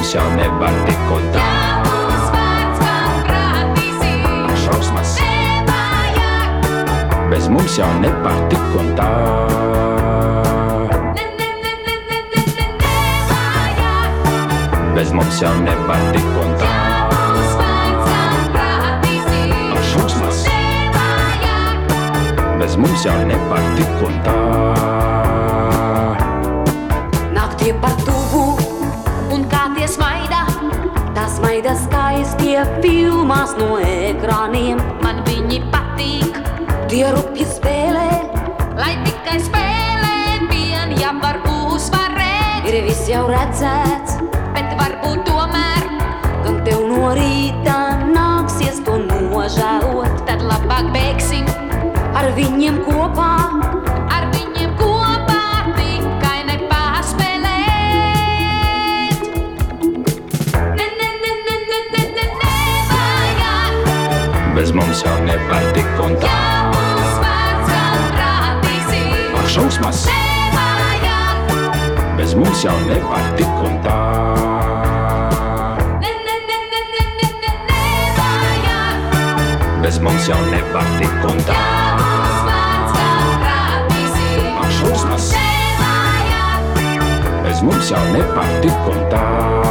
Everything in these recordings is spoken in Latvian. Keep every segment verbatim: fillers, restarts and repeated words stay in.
mums jau nevar tik un tā. Šausmas bez mums jau nevar tik un tā. Bez mums jau nevar tik un tā. Šausmas bez mums jau nevar tik un tā. Naktie pa tuvu un kā tie smaida, tā smaida skaistie filmās no ekrāniem. Man viņi patīk, tie rupji spēlē, lai tikai spēlē vien, ja var uzvarēt. Ir viss jau redzēts, bet varbūt tomēr, kad tev no rīta nāksies to nožēlot, tad labāk beigsim ar viņiem kopā, ar viņiem kopā tikai nepāspēlēt. Ne, ne, ne, ne, ne, ne, ne, nevajag. Bez mums jau nevar tik un tā. Ja mums vārds atradīsim. Ak, šausmas Nevajag. bez mums jau nevar tik un tā. Ne, ne, ne, ne, ne, ne, ne, nevajag. Bez mums jau nevar tik un tā. Ak, šausmas bez mums jau nevar tik un tā.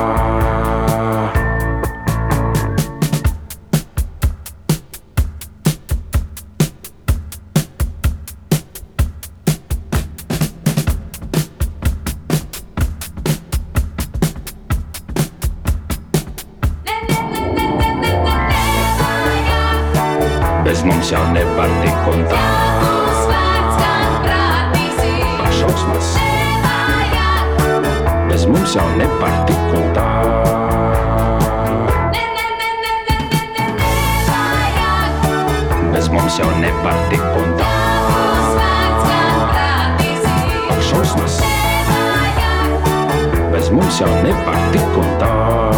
Bez mums jau nevar tik un tā. Ak, šausmas bez mums jau nevar tik un tā. Bez mums jau nevar tik un tā. Ak, šausmas bez mums jau nevar tik un tā.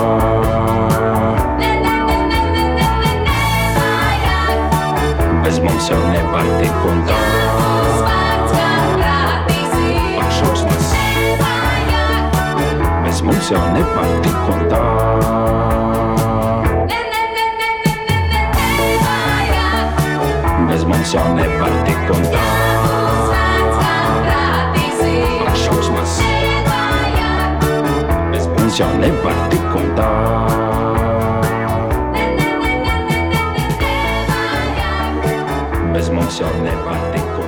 Bez mums jau nevar tik un tā. Ak, šausmas bez mums jau nevar tik un tā. Bez mums jau nevar tik un tā. Ak, šausmas bez mums jau nevar tik un tā. Bez mums jau nevar tik un tā.